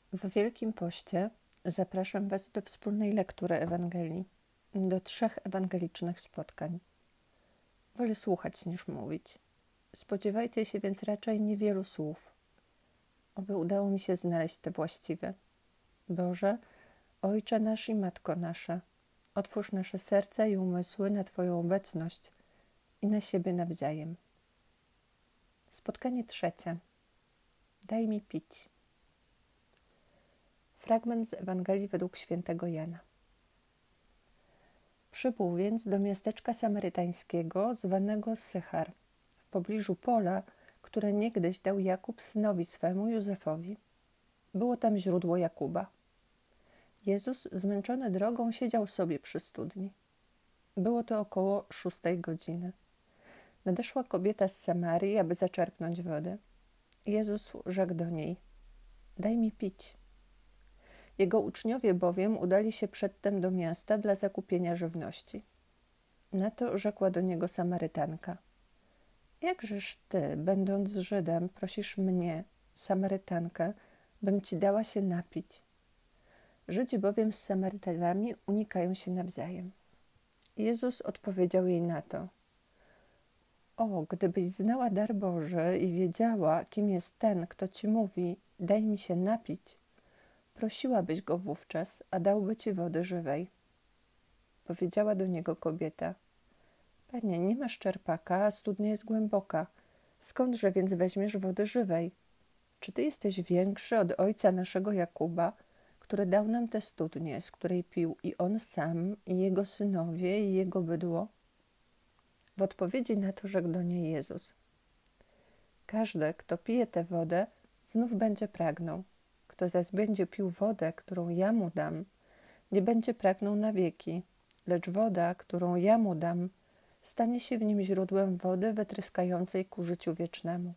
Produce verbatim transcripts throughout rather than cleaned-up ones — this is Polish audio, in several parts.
W Wielkim Poście zapraszam Was do wspólnej lektury Ewangelii, do trzech ewangelicznych spotkań. Wolę słuchać niż mówić. Spodziewajcie się więc raczej niewielu słów. Oby udało mi się znaleźć te właściwe. Boże, Ojcze nasz i Matko nasza, otwórz nasze serca i umysły na Twoją obecność i na siebie nawzajem. Spotkanie trzecie. Daj mi pić. Fragment z Ewangelii według świętego Jana. Przybył więc do miasteczka samarytańskiego zwanego Sychar, w pobliżu pola, które niegdyś dał Jakub synowi swemu Józefowi. Było tam źródło Jakuba. Jezus, zmęczony drogą, siedział sobie przy studni. Było to około szóstej godziny. Nadeszła kobieta z Samarii, aby zaczerpnąć wodę. Jezus rzekł do niej: daj mi pić. Jego uczniowie bowiem udali się przedtem do miasta dla zakupienia żywności. Na to rzekła do niego Samarytanka: jakżeż ty, będąc Żydem, prosisz mnie, Samarytankę, bym ci dała się napić? Żydzi bowiem z Samarytanami unikają się nawzajem. Jezus odpowiedział jej na to: o, gdybyś znała dar Boży i wiedziała, kim jest ten, kto ci mówi, daj mi się napić, prosiłabyś go wówczas, a dałby ci wody żywej. Powiedziała do niego kobieta: Panie, nie masz czerpaka, a studnia jest głęboka. Skądże więc weźmiesz wody żywej? Czy ty jesteś większy od ojca naszego Jakuba, który dał nam tę studnię, z której pił i on sam, i jego synowie, i jego bydło? W odpowiedzi na to rzekł do niej Jezus: każdy, kto pije tę wodę, znów będzie pragnął. Kto zaś będzie pił wodę, którą ja mu dam, nie będzie pragnął na wieki, lecz woda, którą ja mu dam, stanie się w nim źródłem wody wytryskającej ku życiu wiecznemu.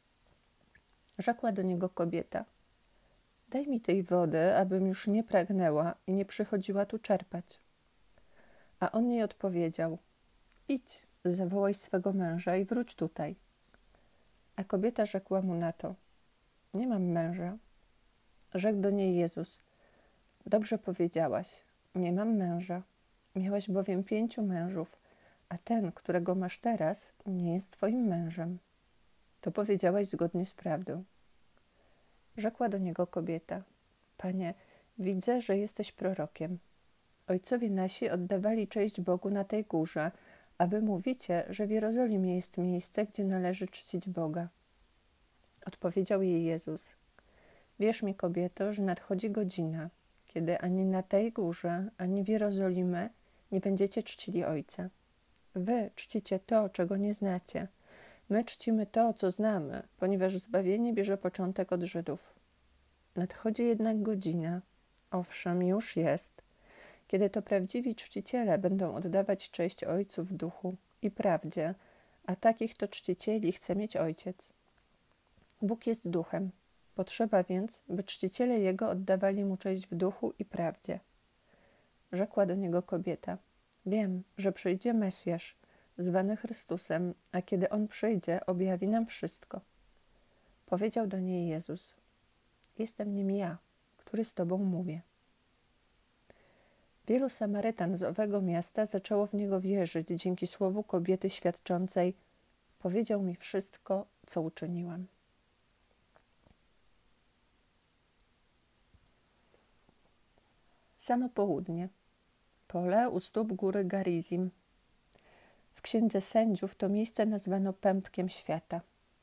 Rzekła do niego kobieta: daj mi tej wody, abym już nie pragnęła i nie przychodziła tu czerpać. A on jej odpowiedział: idź, zawołaj swego męża i wróć tutaj. A kobieta rzekła mu na to: nie mam męża. Rzekł do niej Jezus: dobrze powiedziałaś, nie mam męża. Miałaś bowiem pięciu mężów, a ten, którego masz teraz, nie jest twoim mężem. To powiedziałaś zgodnie z prawdą. Rzekła do niego kobieta: Panie, widzę, że jesteś prorokiem. Ojcowie nasi oddawali cześć Bogu na tej górze, a wy mówicie, że w Jerozolimie jest miejsce, gdzie należy czcić Boga. Odpowiedział jej Jezus: wierz mi, kobieto, że nadchodzi godzina, kiedy ani na tej górze, ani w Jerozolimie nie będziecie czcili Ojca. Wy czcicie to, czego nie znacie. My czcimy to, co znamy, ponieważ zbawienie bierze początek od Żydów. Nadchodzi jednak godzina, owszem, już jest, kiedy to prawdziwi czciciele będą oddawać cześć Ojcu w duchu i prawdzie, a takich to czcicieli chce mieć Ojciec. Bóg jest duchem. Potrzeba więc, by czciciele Jego oddawali Mu cześć w duchu i prawdzie. Rzekła do niego kobieta: wiem, że przyjdzie Mesjasz, zwany Chrystusem, a kiedy On przyjdzie, objawi nam wszystko. Powiedział do niej Jezus: jestem nim ja, który z Tobą mówię. Wielu Samarytan z owego miasta zaczęło w Niego wierzyć dzięki słowu kobiety świadczącej: powiedział mi wszystko, co uczyniłam. Samo południe. Pole u stóp góry Garizim. W Księdze Sędziów to miejsce nazwano pępkiem świata.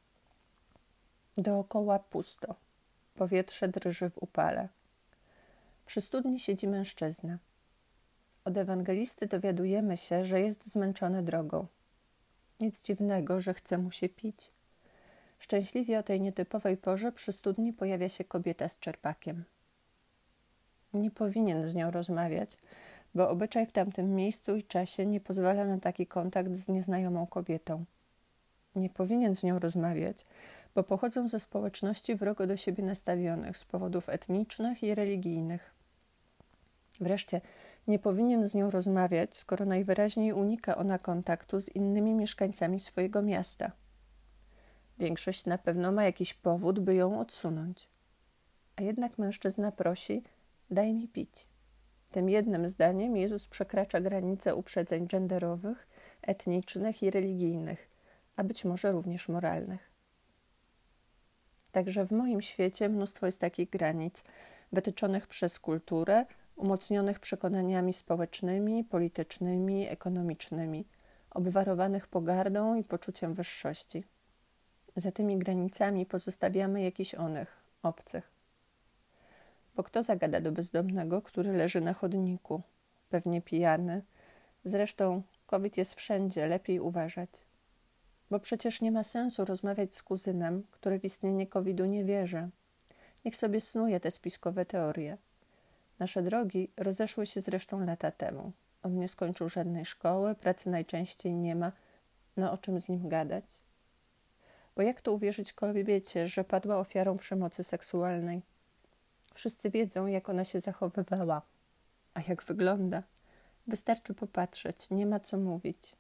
Dookoła pusto. Powietrze drży w upale. Przy studni siedzi mężczyzna. Od ewangelisty dowiadujemy się, że jest zmęczony drogą. Nic dziwnego, że chce mu się pić. Szczęśliwie o tej nietypowej porze przy studni pojawia się kobieta z czerpakiem. Nie powinien z nią rozmawiać, bo obyczaj w tamtym miejscu i czasie nie pozwala na taki kontakt z nieznajomą kobietą. Nie powinien z nią rozmawiać, bo pochodzą ze społeczności wrogo do siebie nastawionych z powodów etnicznych i religijnych. Wreszcie nie powinien z nią rozmawiać, skoro najwyraźniej unika ona kontaktu z innymi mieszkańcami swojego miasta. Większość na pewno ma jakiś powód, by ją odsunąć. A jednak mężczyzna prosi: daj mi pić. Tym jednym zdaniem Jezus przekracza granice uprzedzeń genderowych, etnicznych i religijnych, a być może również moralnych. Także w moim świecie mnóstwo jest takich granic, wytyczonych przez kulturę, umocnionych przekonaniami społecznymi, politycznymi, ekonomicznymi, obwarowanych pogardą i poczuciem wyższości. Za tymi granicami pozostawiamy jakichś onych, obcych. Bo kto zagada do bezdomnego, który leży na chodniku, pewnie pijany? Zresztą COVID jest wszędzie, lepiej uważać. Bo przecież nie ma sensu rozmawiać z kuzynem, który w istnienie kowidu nie wierzy. Niech sobie snuje te spiskowe teorie. Nasze drogi rozeszły się zresztą lata temu. On nie skończył żadnej szkoły, pracy najczęściej nie ma, no o czym z nim gadać? Bo jak to uwierzyć kobiecie, że padła ofiarą przemocy seksualnej? Wszyscy wiedzą, jak ona się zachowywała, a jak wygląda. Wystarczy popatrzeć, nie ma co mówić.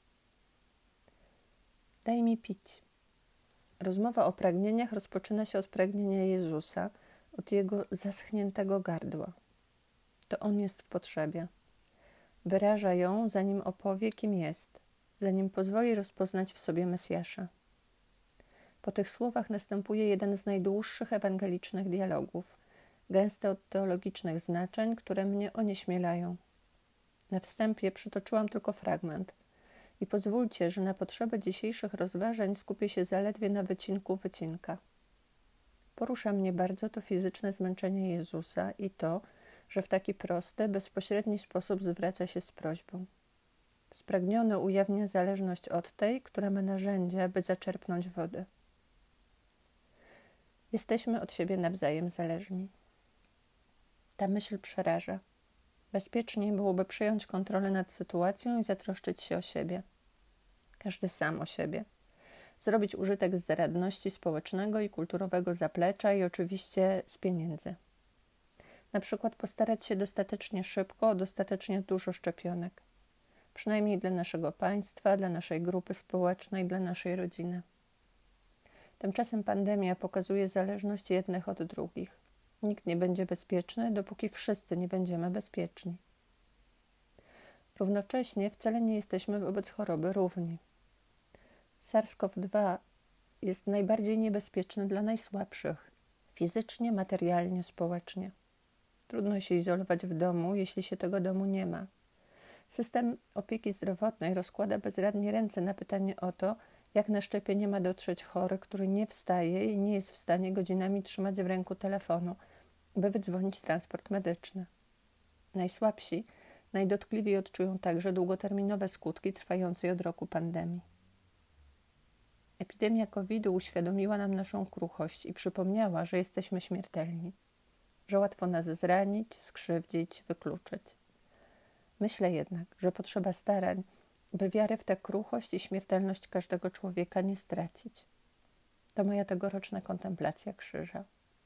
Daj mi pić. Rozmowa o pragnieniach rozpoczyna się od pragnienia Jezusa, od Jego zaschniętego gardła. To On jest w potrzebie. Wyraża ją, zanim opowie, kim jest, zanim pozwoli rozpoznać w sobie Mesjasza. Po tych słowach następuje jeden z najdłuższych ewangelicznych dialogów, gęsty od teologicznych znaczeń, które mnie onieśmielają. Na wstępie przytoczyłam tylko fragment i pozwólcie, że na potrzeby dzisiejszych rozważań skupię się zaledwie na wycinku wycinka. Porusza mnie bardzo to fizyczne zmęczenie Jezusa i to, że w taki prosty, bezpośredni sposób zwraca się z prośbą. Spragniony ujawnia zależność od tej, która ma narzędzia, by zaczerpnąć wody. Jesteśmy od siebie nawzajem zależni. Ta myśl przeraża. Bezpieczniej byłoby przejąć kontrolę nad sytuacją i zatroszczyć się o siebie. Każdy sam o siebie. Zrobić użytek z zaradności społecznego i kulturowego zaplecza i oczywiście z pieniędzy. Na przykład postarać się dostatecznie szybko o dostatecznie dużo szczepionek. Przynajmniej dla naszego państwa, dla naszej grupy społecznej, dla naszej rodziny. Tymczasem pandemia pokazuje zależność jednych od drugich. Nikt nie będzie bezpieczny, dopóki wszyscy nie będziemy bezpieczni. Równocześnie wcale nie jesteśmy wobec choroby równi. SARS-CoV dwa jest najbardziej niebezpieczny dla najsłabszych, fizycznie, materialnie, społecznie. Trudno się izolować w domu, jeśli się tego domu nie ma. System opieki zdrowotnej rozkłada bezradnie ręce na pytanie o to, jak na szczepienie ma dotrzeć chory, który nie wstaje i nie jest w stanie godzinami trzymać w ręku telefonu, by wydzwonić transport medyczny. Najsłabsi, najdotkliwiej odczują także długoterminowe skutki trwającej od roku pandemii. Epidemia kowidu uświadomiła nam naszą kruchość i przypomniała, że jesteśmy śmiertelni, że łatwo nas zranić, skrzywdzić, wykluczyć. Myślę jednak, że potrzeba starań, by wiarę w tę kruchość i śmiertelność każdego człowieka nie stracić. To moja tegoroczna kontemplacja krzyża.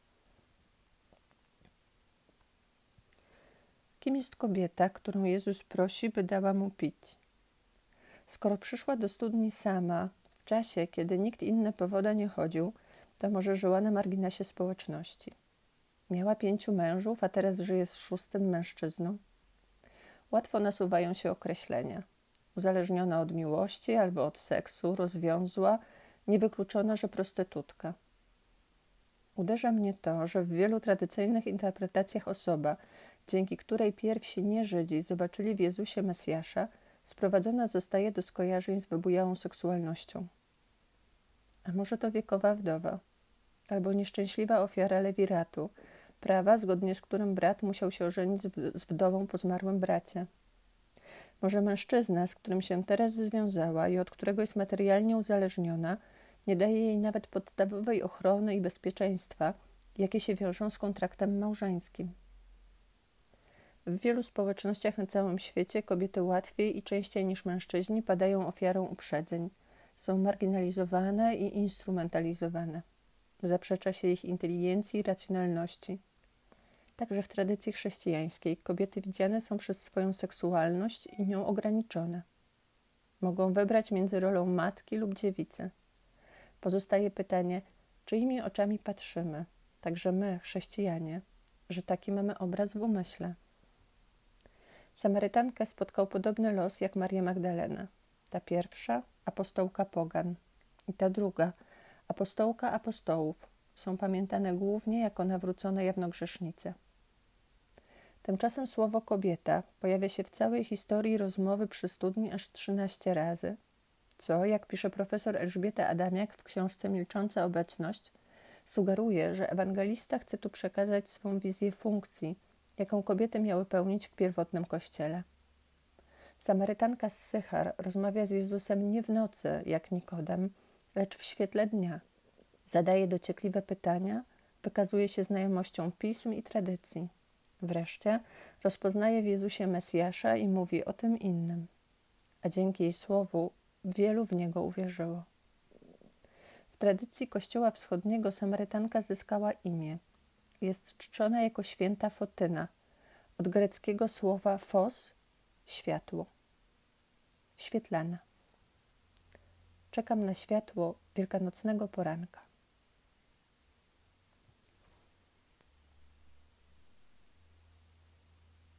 Kim jest kobieta, którą Jezus prosi, by dała mu pić? Skoro przyszła do studni sama, w czasie, kiedy nikt inny po wodę nie chodził, to może żyła na marginesie społeczności. Miała pięciu mężów, a teraz żyje z szóstym mężczyzną. Łatwo nasuwają się określenia. Uzależniona od miłości albo od seksu, rozwiązła, niewykluczona, że prostytutka. Uderza mnie to, że w wielu tradycyjnych interpretacjach osoba, dzięki której pierwsi nie-Żydzi zobaczyli w Jezusie Mesjasza, sprowadzona zostaje do skojarzeń z wybujałą seksualnością. A może to wiekowa wdowa, albo nieszczęśliwa ofiara lewiratu, prawa, zgodnie z którym brat musiał się ożenić z wdową po zmarłym bracie. Może mężczyzna, z którym się teraz związała i od którego jest materialnie uzależniona, nie daje jej nawet podstawowej ochrony i bezpieczeństwa, jakie się wiążą z kontraktem małżeńskim. W wielu społecznościach na całym świecie kobiety łatwiej i częściej niż mężczyźni padają ofiarą uprzedzeń. Są marginalizowane i instrumentalizowane. Zaprzecza się ich inteligencji i racjonalności. Także w tradycji chrześcijańskiej kobiety widziane są przez swoją seksualność i nią ograniczone. Mogą wybrać między rolą matki lub dziewicy. Pozostaje pytanie, czyimi oczami patrzymy, także my, chrześcijanie, że taki mamy obraz w umyśle. Samarytankę spotkał podobny los jak Marię Magdalenę. Ta pierwsza, apostołka pogan, i ta druga, apostołka apostołów, są pamiętane głównie jako nawrócone jawnogrzesznice. Tymczasem słowo kobieta pojawia się w całej historii rozmowy przy studni aż trzynaście razy, co, jak pisze profesor Elżbieta Adamiak w książce Milcząca obecność, sugeruje, że ewangelista chce tu przekazać swą wizję funkcji, jaką kobiety miały pełnić w pierwotnym kościele. Samarytanka z Sychar rozmawia z Jezusem nie w nocy, jak Nikodem, lecz w świetle dnia. Zadaje dociekliwe pytania, wykazuje się znajomością pism i tradycji. Wreszcie rozpoznaje w Jezusie Mesjasza i mówi o tym innym. A dzięki jej słowu wielu w Niego uwierzyło. W tradycji Kościoła Wschodniego Samarytanka zyskała imię. Jest czczona jako święta Fotyna, od greckiego słowa fos – światło. Świetlana. Czekam na światło wielkanocnego poranka.